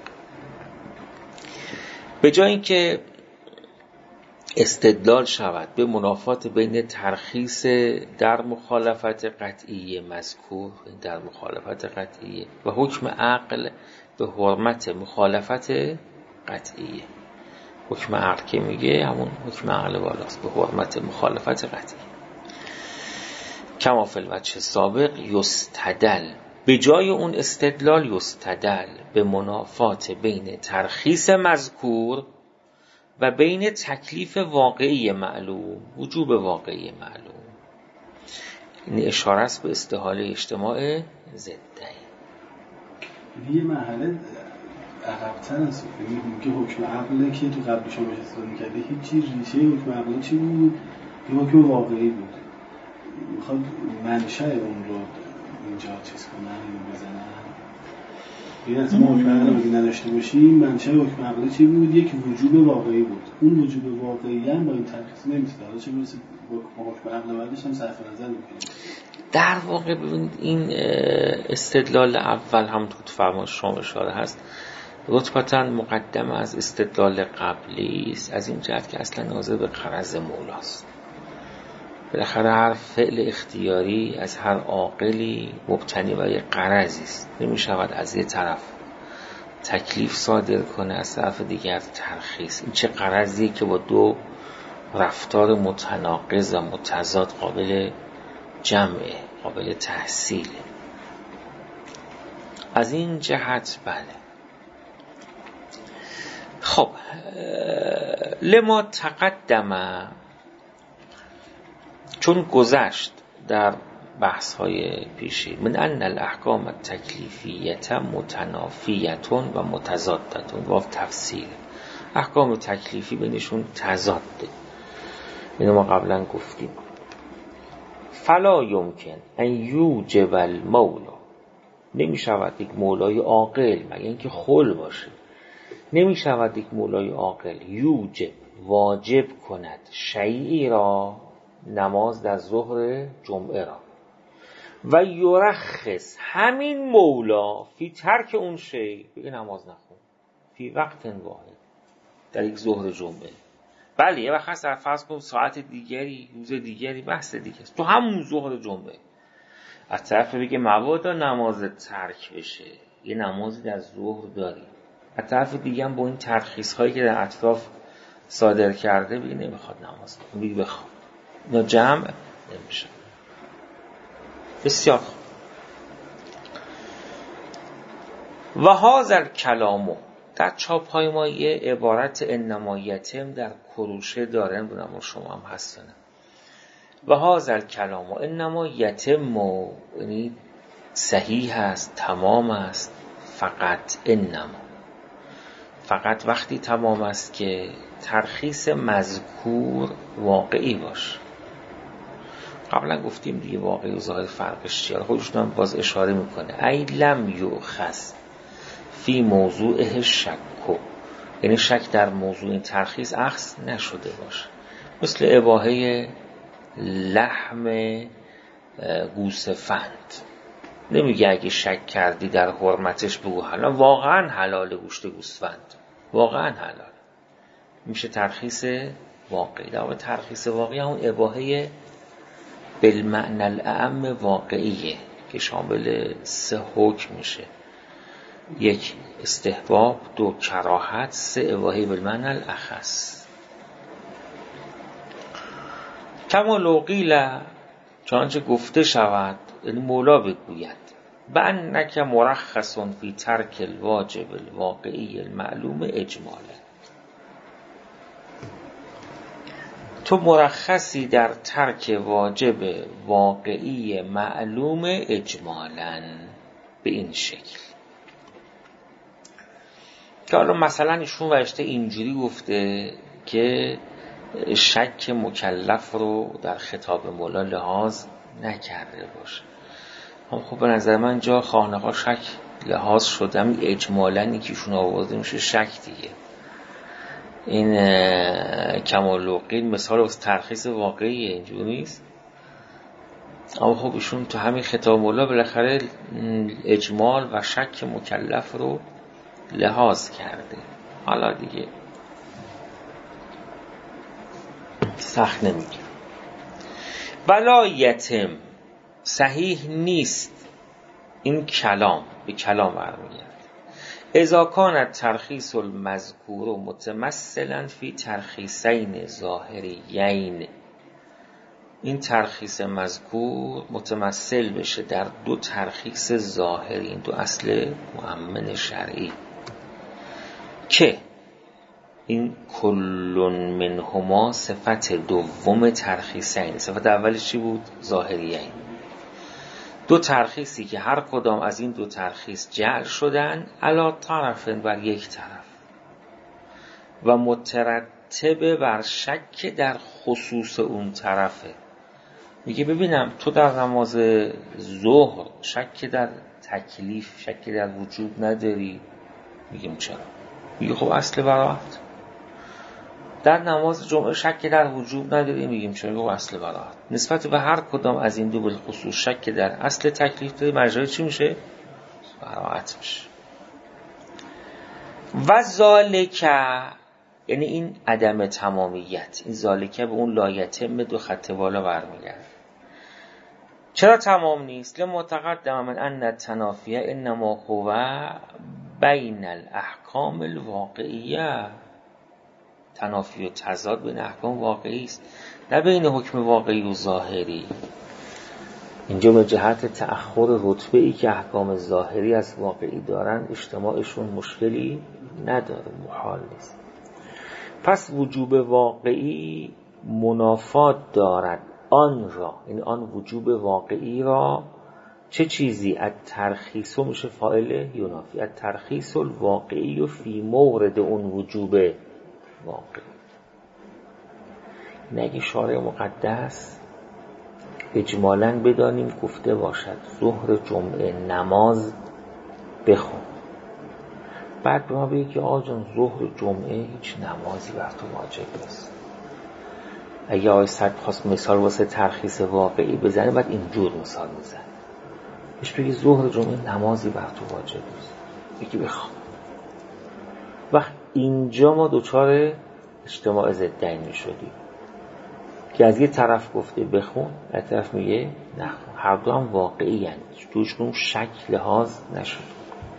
به جای اینکه استدلال شود به منافات بین ترخیص در مخالفت قطعی مذکور در مخالفت قطعی و حکم عقل به حرمت مخالفت قطعی، حکم عقل که میگه همون حکم عقل بالاست، به حرمت مخالفت قطعی کما فی الوجه السابق یستدل، به جای اون استدلال یستدل به منافات بین ترخیص مذکور و بین تکلیف واقعی معلوم، وجوب واقعی معلوم. این اشاره است به استحاله اجتماع ضدین. یه مرحله عقب‌تر است. میگه حکم عقله که تو قبل شما استفاده می‌کردی، هیچی ریشه حکم عقله چی بود؟ یه حکم واقعی بود. میخواد منشأ اون رو اینجا چیز کنن، بزنن. این اصلا حکم عقل بگی نداشته باشیم، منشأ حکم عقل چی بود؟ یک وجوب واقعی بود. اون وجوب واقعی هم با این ترخیص نمی‌سازه. حالا چه برسه با حکم عقل بعدش هم صرف نظر می‌کنیم. در واقع ببینید این استدلال اول هم تو فرمان شما اشاره هست، رتبتاً مقدم از استدلال قبلی است، از این جهت که اصلا ناظر به غرض مولاست. بالاخره هر فعل اختیاری از هر عاقلی مبتنی بر یک غرضی است. نمی‌شود از یک طرف تکلیف صادر کنه، از طرف دیگر ترخیص. این چه غرضی که با 2 رفتار متناقض و متضاد قابل جمعه، قابل تحصیل. از این جهت بله. خب لما تقدم، چون گذشت در بحث‌های پیشین، من ان الاحکام التکلیفیه متنافیه و متضاده و تفصیل. احکام تکلیفی بینشون تضاده، اینو ما قبلا گفتیم. فلا یمکن ان یوجب المولا، نمی شود یک مولای عاقل مگر اینکه خل باشه، نمی شود یک مولای عاقل یوجب واجب کند شیئی را، نماز در ظهر جمعه را، و یرخص همین مولا فی ترک اون شی، بگه نماز نخون فی وقت واحد در یک ظهر جمعه. بله یه وقت هست در فرض کنم ساعت دیگری، روز دیگری، بحث دیگه است، تو همون ظهر جمعه از طرف بگه مبادا نماز ترک بشه، یه نمازی در ظهر داری، از طرف دیگه هم با این ترخیص هایی که در اطراف صادر کرده بگه نمیخواد نماز بگه بخواد، اینا جمع نمیشه. بسیار خوب. و هذا الکلام در چاپ‌های ما یه عبارت انما یتم در کروشه دارن، بودم شما هم هستن و هذا الکلام و انما یتم، یعنی صحیح است، تمام است، فقط انما، فقط وقتی تمام است که ترخیص مذکور واقعی باشه. قبلا گفتیم دیگه واقعی و ظاهر فرقش چیه، خودشون هم باز اشاره میکنه. ای لم یؤخذ فی موضوعه شک، یعنی شک در موضوع این ترخیص اخذ نشده باشه، مثل اباحه لحم گوسفند. نمیگه اگه شک کردی در حرمتش بگو حلال، واقعا حلال گوشت گوسفند، واقعا حلال، میشه ترخیص واقعی. در واقع ترخیص واقعی همون اباحه بالمعنی الاعم واقعیه که شامل 3 حکم میشه: 1 استحباب، 2 کراهت، 3 اباحه بالمعنی الاخص. کما لو قیل، چنانچه گفته شود، یعنی مولا بگوید: بأنک مرخص فی ترک الواجب الواقعی المعلوم اجمالا، تو مرخصی در ترک واجب واقعی معلوم اجمالا، به این شکل که حالا مثلا ایشون ورشته اینجوری گفته که شک مکلف رو در خطاب مولا لحاظ نکرده باشه. خب به نظر من جا خانقا شک لحاظ شدم، اجمالاً که ایشون آورده میشه شک دیگه. این کمال و قیل مثال از ترخیص واقعیه، اینجور نیست. اما خب ایشون تو همین خطاب مولا بالاخره اجمال و شک مکلف رو لحاظ کرده. حالا دیگه سخت نمیگه. ولا یتم، صحیح نیست این کلام، به کلام برمیگرد. اذا کان ترخیص المذکور متمثلا فی ترخیصین ظاهریین، این ترخیص مذکور متمثل بشه در 2 ترخیص ظاهری، این 2 اصل مؤمن شرعی که این کل منهما صفت دوم ترخیصین. صفت اولش چی بود؟ ظاهریین. 2 ترخیصی که هر کدام از این 2 ترخیص جعل شدن علی طرفن، بر یک طرف، و مترتب بر شک در خصوص اون طرفه. میگه ببینم تو در نماز ظهر شک در تکلیف، شک در وجوب نداری؟ میگیم چرا؟ میگه خب اصل براحت. در نماز جمعه شک در وجوب نداری؟ میگیم چرا؟ میگه اصل براحت. نسبت به هر کدام از این 2 بالخصوص شک در اصل تکلیف داری، مرجع چی میشه؟ براحت میشه. و ذالک، یعنی این عدم تمامیت، این ذالکه به اون لایتم 2 خط بالا برمیگرد. چرا تمام نیست؟ لما تقدم من ان التنافیه انما هو بین الاحکام الواقعیه، تنافی و تضاد بین احکام واقعی است، نه بین حکم واقعی و ظاهری. اینجا به جهت تأخر رتبه‌ای که احکام ظاهری از واقعی دارن، اجتماعشون مشکلی نداره، محال نیست. پس وجوب واقعی منافات دارد آن را، این آن وجوب واقعی را، چه چیزی؟ الترخیص میشه فاعل ینافی، الترخیص الواقعی و فی مورد اون وجوب واقعی. نگه شارع مقدس اجمالاً بدانیم گفته باشد ظهر جمعه نماز بخون، بعد به ما بگه که آجان ظهر جمعه هیچ نمازی بر تو واجب نیست. اگه آقای صدر خواست مثال واسه ترخیص واقعی بزنه، بعد اینجور مثال بزنه، بهش بگی ظهر جمعه نمازی بر تو واجب نیست، بگی بخوام. وقت اینجا ما دوچار اجتماع ضدین می شدیم که از یه طرف گفته بخون، از طرف میگه نخون. هر دو هم واقعی هستند، توش اون شک لحاظ نشد.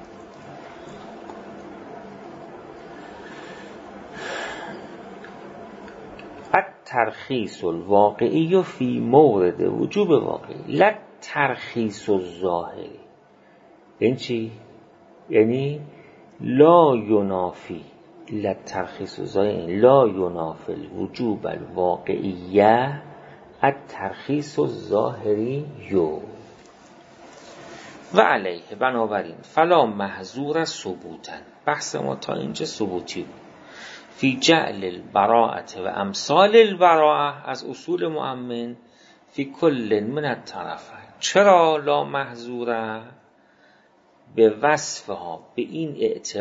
ترخیص الواقعی و فی مورد وجوب واقعی، لا ترخیص الظاهری. این چی؟ یعنی لا ینافی للترخیص زائن لا ینافی الوجوب الواقعیه الترخیص الظاهری و علیه، بنابراین فلا محظور ثبوتا، بحث ما تا اینجا ثبوتی بود، فی جعل البراءة و امثال البراءة از اصول مؤمن فی کل من الطرفین. چرا لا محظوره؟ به وصفها، به این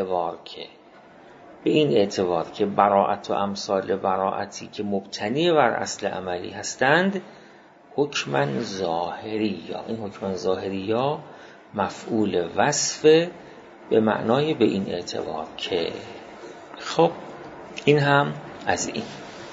اعتبار که براءت و امثال براءتی که مبتنی بر اصل عملی هستند حکمن ظاهری یا این حکمن ظاهری یا مفعول وصف به معنای به این اعتبار که. خب این هم از این.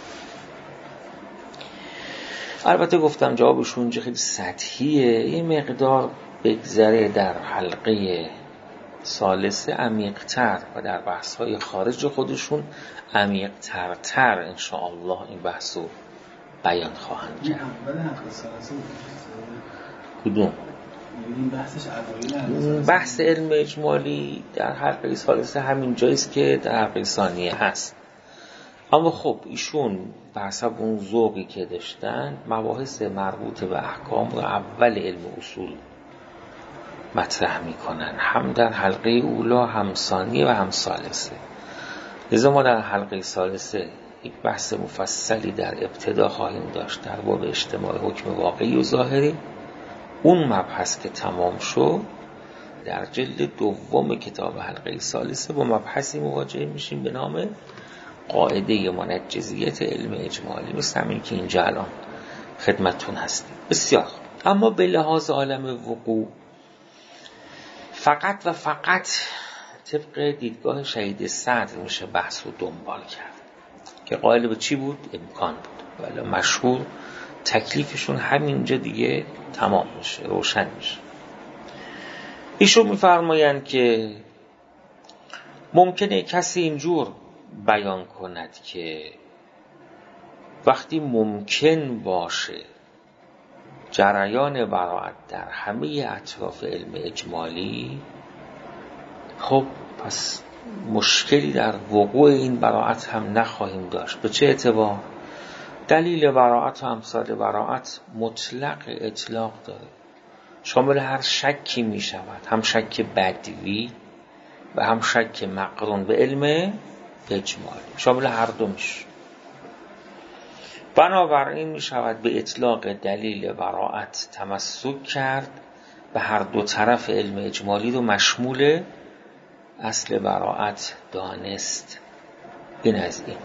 البته گفتم جوابشون اینجا خیلی سطحیه، این مقدار بگذره در حلقه ثالثه عمیق‌تر و در بحث‌های خارج خودشون عمیق‌تر انشاءالله این بحثو بیان خواهند کرد. اول حلقه ثالثه کدوم؟ این بحثش اوایل بحث علم اجمالی در حلقه ثالثه همین جاییست که در حلقه ثانیه هست. اما خب ایشون بر حسب اون ذوقی که داشتن مباحث مربوط به احکام رو اول علم اصول مطرح میکنن، هم در حلقه اولا هم ثانیه و هم ثالثه. لذا ما در حلقه ثالثه یک بحث مفصلی در ابتدا خواهیم داشت در باب اجتماع حکم واقعی و ظاهری. اون مبحث که تمام شد در جلد دوم کتاب حلقه ثالثه با مبحثی مواجه میشیم به نام قاعده منجزیت علم اجمالی، مثل همین که اینجا الان خدمتتون هستیم. بسیار خوب. اما به لحاظ عالم وقوع فقط و فقط طبق دیدگاه شهید صدر میشه بحث رو دنبال کرد که قائل به چی بود؟ امکان بود. ولی مشهور تکلیفشون همینجا دیگه تمام میشه، روشن میشه. ایشون میفرمایند که ممکنه کسی اینجور بیان کند که وقتی ممکن باشه جریان براءت در همه اطراف علم اجمالی، خب پس مشکلی در وقوع این براءت هم نخواهیم داشت. به چه اعتبار؟ دلیل براءت و امثال براءت مطلق اطلاق داره، شامل هر شکی می شود، هم شک بدوی و هم شک مقرون به علم اجمالی، شامل هر دو میشه. بنابراین می شود به اطلاق دلیل براءت تمسک کرد و هر دو طرف علم اجمالی رو مشمول اصل براءت دانست. این از این.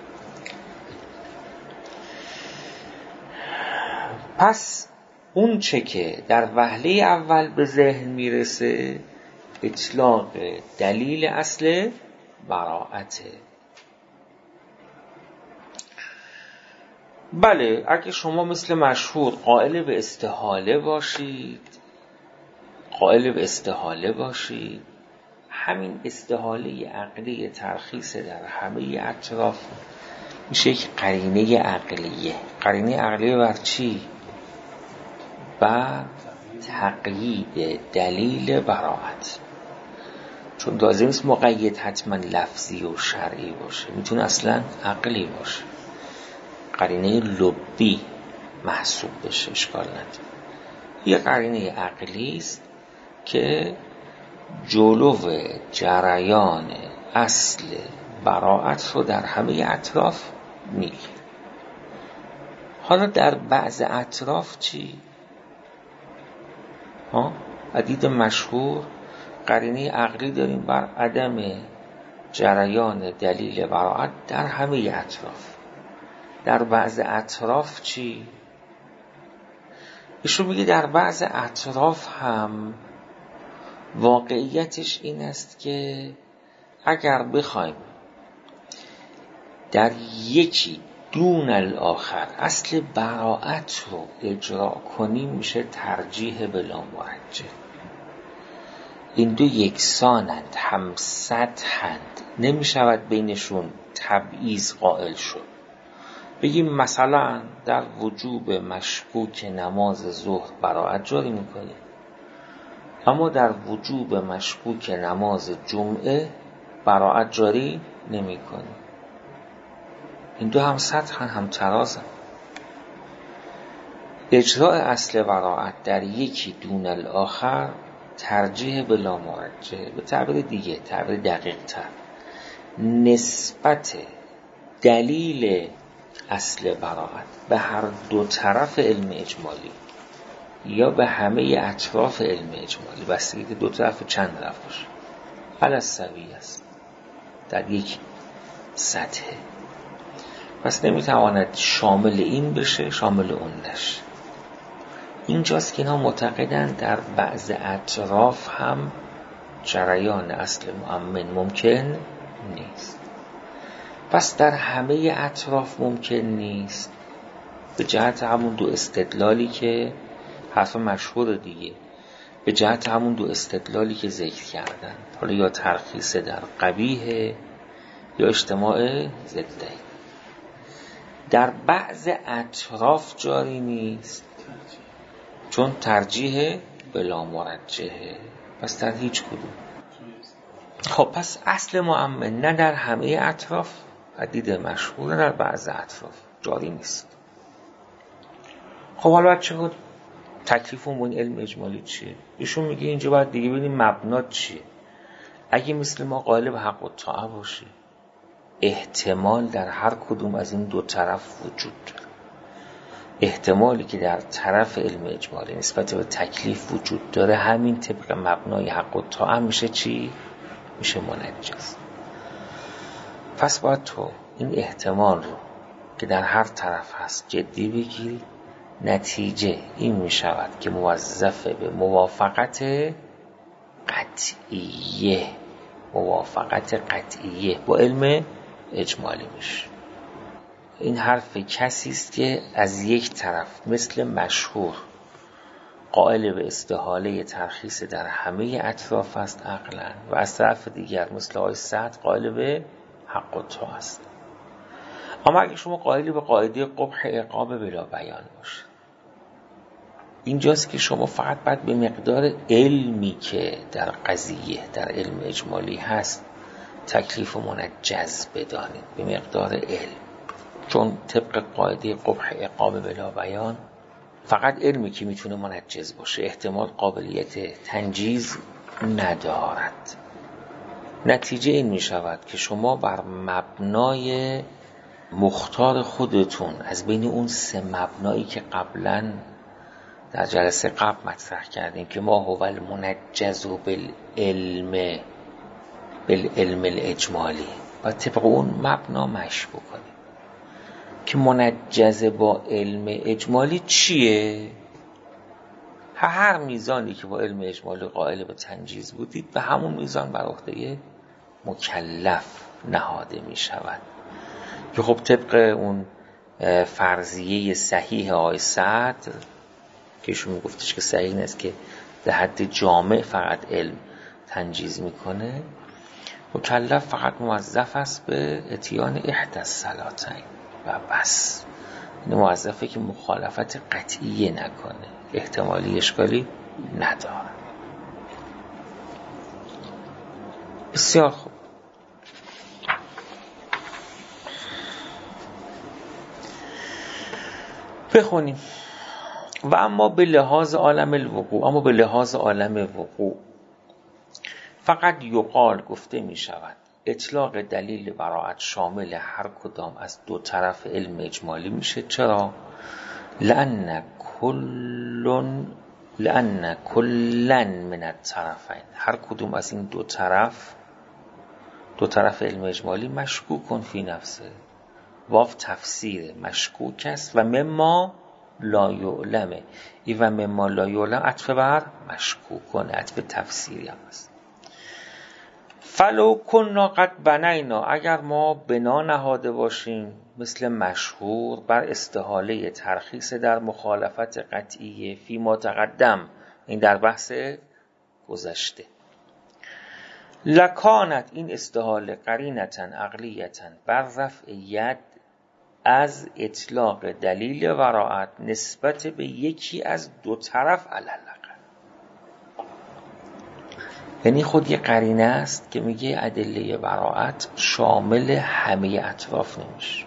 پس اون چه که در وهله اول به ذهن میرسه اطلاق دلیل اصل براءته. بله، اگه شما مثل مشهور قائل به استحاله باشید، همین استحاله عقلی ترخیص در همه اطراف میشه یک قرینه عقلیه. قرینه عقلیه بر چی؟ بر تقیید دلیل براءت. چون لازم نیست مقید حتما لفظی و شرعی باشه، میتونه اصلا عقلی باشه، قرینه لبی محسوب بشه، اشکال نداره. یه قرینه عقلی است که جلو جریان اصل براءت رو در همه اطراف میگیره. حالا در بعض اطراف چی؟ عدید مشهور قرینه عقلی داریم بر عدم جریان دلیل براءت در همه اطراف. در بعض اطراف چی؟ ایشون میگه در بعض اطراف هم واقعیتش این است که اگر بخوایم در یکی دون الاخر اصل براءت رو اجرا کنیم میشه ترجیح بلا مرجح. این دو یکسانند، هم سطحند، نمیشود بینشون تبعیض قائل شد. بگیم مثلا در وجوب مشکوک نماز ظهر براءت جاری میکنیم، اما در وجوب مشکوک نماز جمعه براءت جاری نمی کنی. این دو هم سطحن هم ترازن. اجراء اصل براءت در یکی دون الاخر ترجیح بلا مرجح. به تعبیر دیگه، تعبیر دقیق تر، نسبت دلیل اصل براءت به هر دو طرف علم اجمالی یا به همه اطراف علم اجمالی، بستگی که دو طرف چند طرف باشه، علی السویه است، در یک سطحه. پس نمیتواند شامل این بشه شامل اون نشه. اینجاست که اینا معتقدند در بعض اطراف هم جریان اصل مؤمن ممکن نیست. پس در همه اطراف ممکن نیست، به جهت همون دو استدلالی که حرف مشهور دیگه، به جهت همون دو استدلالی که ذکر کردن، حالا یا ترخیص در قبیح یا اجتماع ضدی. در بعض اطراف جاری نیست چون ترجیح بلا مرجحه. پس در هیچ کدوم. خب پس اصل مؤمن نه در همه اطراف، حدید مشهور، در بعض اطراف جاری نیست. خب حالا چه بود تکلیفمون با این علم اجمالی چیه؟ ایشون میگه اینجا باید دیگه ببینیم مبنات چیه. اگه مثل ما قائل به حق و طاعه باشه، احتمال در هر کدوم از این دو طرف وجود داره. احتمالی که در طرف علم اجمالی نسبت به تکلیف وجود داره، همین طبق مبنای حق و طاعه میشه چی؟ میشه منجز. پس باید تو این احتمال رو که در هر طرف هست جدی بگیری. نتیجه این میشود که موظف به موافقت قطعیه با علم اجمالی میشه. این حرف کسی است که از یک طرف مثل مشهور قائل به استحاله ترخیص در همه اطراف است عقلا، و از طرف دیگر مثل آقای سعد قائل به حق و طاعه است. اما اگه شما قائلی به قاعده قبح عقاب بلا بیان باشه، اینجاست که شما فقط باید به مقدار علمی که در قضیه در علم اجمالی هست تکلیف و منجز بدانید، به مقدار علم. چون طبق قاعده قبح عقاب بلا بیان فقط علمی که میتونه منجز باشه، احتمال قابلیت تنجیز ندارد. نتیجه این میشود که شما بر مبنای مختار خودتون از بین اون سه مبنایی که قبلا در جلسه قبل مطرح کردیم که ما هو المنجز بالعلم الاجمالی، و طبق اون مبنا مشی بکنیم که منجز با علم اجمالی چیه؟ هر میزانی که با علم اجمالی قائل به تنجیز بودید، به همون میزان بر عهده مکلف نهاده می شود. که خب طبق اون فرضیه صحیح آقای سعد که ایشون میگفتش که صحیح نیست که در حد جامع فقط علم تنجیز میکنه، مکلف فقط موظف است به اتیان احدی الصلاتین و بس. این موظفه که مخالفت قطعیه نکنه، احتمالی اشکالی نداره. بسیار خوب. بخونیم. و اما به لحاظ عالم الوقوع فقط یقال گفته می شود اطلاق دلیل براءت شامل هر کدام از دو طرف علم اجمالی میشه. چرا؟ لأن کلن من الطرفین، هر کدوم از این دو طرف علم اجمالی مشکوکن فی نفسه. واو تفسیر مشکوک است و مما لا یعلمه. ای و مما لا یعلم عطف بر مشکوکن، عطف تفسیری هم است. فلو کننا قد بنینا، اگر ما بنا نهاده باشیم مثل مشهور بر استحاله ترخیص در مخالفت قطعیه فی ما تقدم، این در بحث گذشته، لکانت این استحاله قرینتا عقلیتا بر رفع ید از اطلاق دلیل براءت نسبت به یکی از دو طرف علل. یعنی خود یه قرینه است که میگه ادله براءت شامل همه اطراف نمیشه،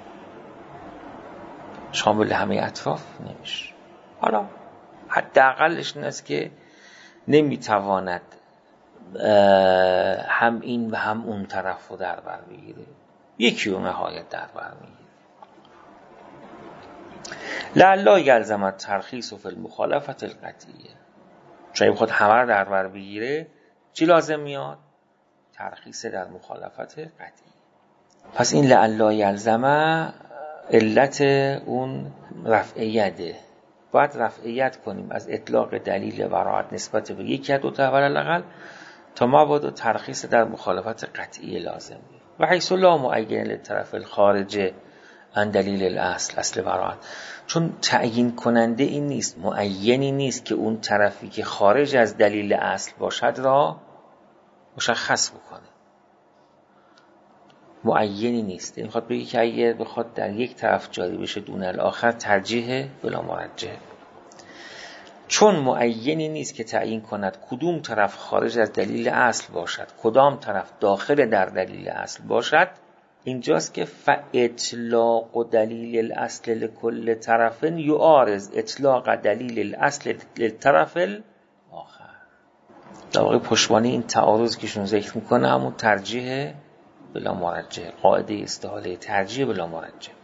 شامل همه اطراف نمیشه. حالا حداقلش این است که نمیتواند هم این و هم اون طرف رو در بر بگیره، یکی رو نهایت در بر میگیره. لعلا یلزم الترخیص فی المخالفت القطعیه، چون بخواد همه رو در بر بگیره چی لازم میاد؟ ترخیص در مخالفت قطعی. پس این لعلا یلزم علت اون رفعیته، باید رفعیت کنیم از اطلاق دلیل براءت نسبت به یکی از دو تا حداقل تا مبادا ترخیص در مخالفت قطعی لازم میاد. و حیث لا معین للطرف الخارج عن دلیل الاصل، اصل براءت، چون تعیین کننده این نیست، معینی نیست که اون طرفی که خارج از دلیل اصل باشد را مشخص بکنه، معینی نیست. این خواهد بگی که اگه بخواد در یک طرف جاری بشه دون الاخر ترجیح بلا مرجح، چون معینی نیست که تعیین کند کدوم طرف خارج از دلیل اصل باشد کدام طرف داخل در دلیل اصل باشد. اینجاست که فاطلاق دلیل الاصل لکل طرف یعارض اطلاق دلیل الاصل للطرف الاخر. در واقع پشتوانه این تعارض که شون ذکر میکنه همون ترجیح بلا مرجح، قاعده استحاله ترجیح بلا مرجح.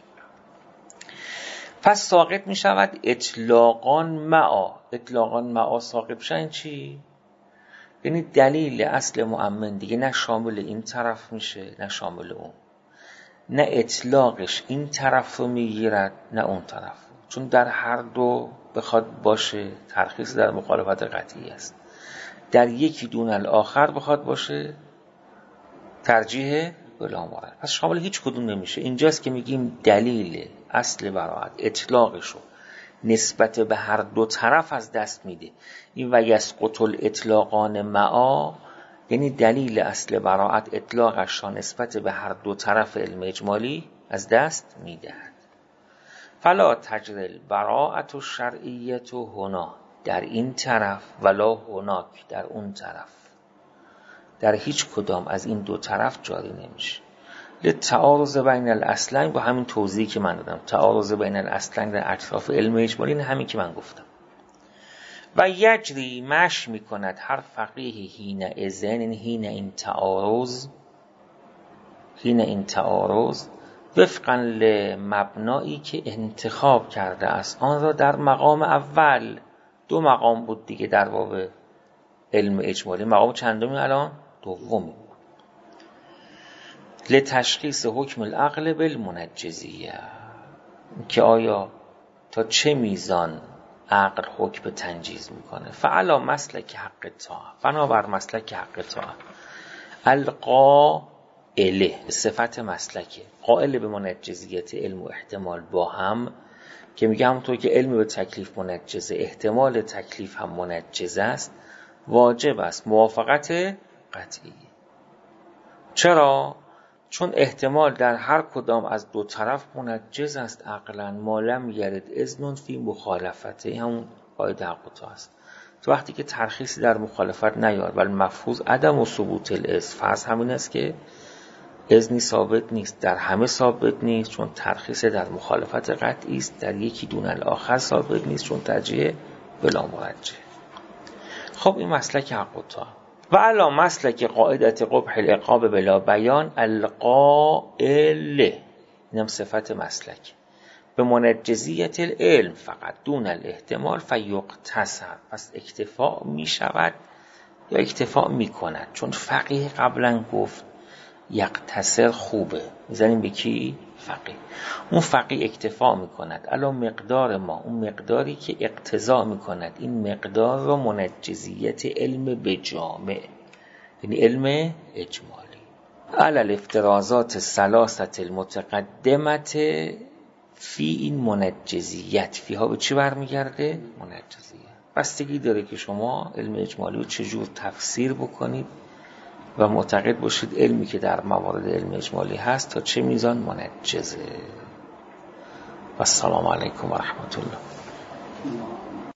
پس ساقط می شود اطلاقان معا. اطلاقان معا ساقط بشن چی؟ یعنی دلیل اصل مؤمن دیگه نه شامل این طرف میشه نه شامل اون، نه اطلاقش این طرف رو میگیرد نه اون طرف، چون در هر دو بخواد باشه ترخیص در مخالفت قطعی است، در یکی دون الاخر بخواد باشه ترجیح بلا مرجح، پس شامل هیچ کدوم نمیشه. اینجاست که میگیم دلیل اصل براءت اطلاقشو نسبت به هر دو طرف از دست میده. این و یسقط الاطلاقان معا یعنی دلیل اصل براءت اطلاقش را نسبت به هر دو طرف علم اجمالی از دست میدهد. فلا تجری البراءة الشرعیة هنا، در این طرف، ولا هناک، در اون طرف، در هیچ کدام از این دو طرف جاری نمیشه. للتعارض بین الاصلین، با همین توضیحی که من دادم، تعارض بین الاصلین در اطراف علم اجمالی، این همین که من گفتم. و یجری مشی میکند هر فقیه حین اذن، حین این تعارض وفقا لمبنایی که انتخاب کرده است آن را در مقام اول. دو مقام بود دیگه در باب علم اجمالی، مقام چندمی الان؟ دومی. لتشخیص حکم العقل بالمنجزیه، که آیا تا چه میزان عقل حکم به تنجیز میکنه. فعلا مسلک حق طاعه، بنابر مسلک حق طاعه. القائله، صفت مسلکه، قائل به منجزیت علم و احتمال با هم، که میگه همونطور که علم به تکلیف منجزه احتمال تکلیف هم منجزه است، واجب است موافقت قطعی. چرا؟ چون احتمال در هر کدام از دو طرف منجز است عقلا، ما لم یرد اذن فی مخالفته، همون قاعده حق طاعه است. تو وقتی که ترخیصی در مخالفت نیار ولی مفروض عدم و ثبوت الاذن، فرض همین است که اذنی ثابت نیست، در همه ثابت نیست چون ترخیص در مخالفت قطعی است، در یکی دون الاخر ثابت نیست چون ترجیح بلا مرجح. خب این مسلک حق طاعه. و علا مسلک قاعدت قبح العقاب بلا بیان القائله، اینم صفت مسلک به منجزیت العلم فقط دون الاحتمال فیقتصر، پس اکتفا می شود یا اکتفا می کند، چون فقیه قبلا گفت یقتصر خوبه، میزنیم به کی؟ فقیه. اون فقیه اکتفا می کند علا مقدار ما، اون مقداری که اقتضا می کند این مقدار رو منجزیت علم بجامع، یعنی علم اجمالی. علی الافترازات الثلاثه المتقدمت فی این منجزیت، فیها به چی برمیگرده؟ منجزیت. بستگی داره که شما علم اجمالی رو چجور تفسیر بکنید و معتقد باشید علمی که در موارد علم اجمالی هست تا چه میزان منجزه. و السلام علیکم و رحمت الله.